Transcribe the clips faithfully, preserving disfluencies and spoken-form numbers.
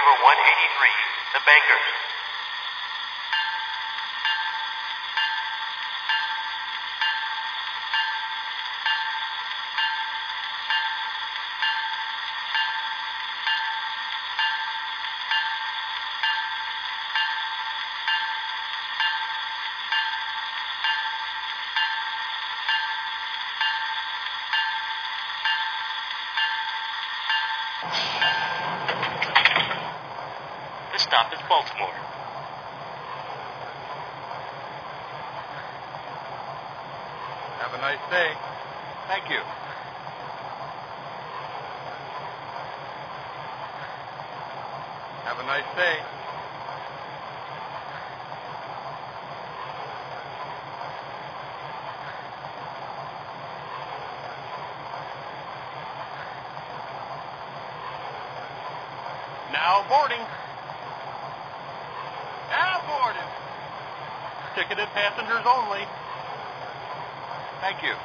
number one eighty-three, the Bankers. This stop is Baltimore. Have a nice day. Thank you. Have a nice day. Now boarding. Now boarding. Ticketed passengers only. Thank you.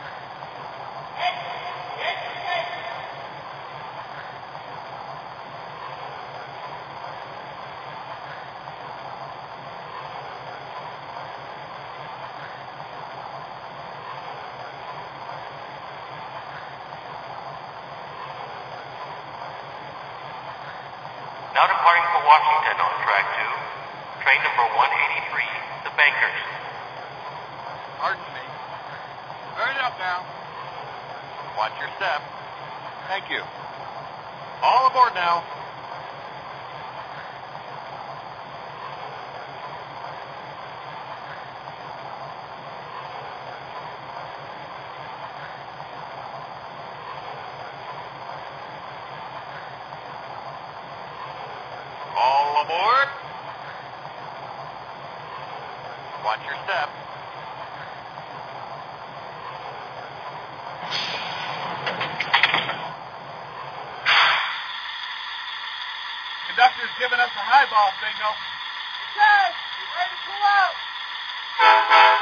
Now departing for Washington on track two, train number one eighty-three, the Bankers. Pardon me. Hurry up now. Watch your step. Thank you. All aboard now. All aboard. Watch your step. Conductor's giving us a highball signal. Okay, you ready to pull out?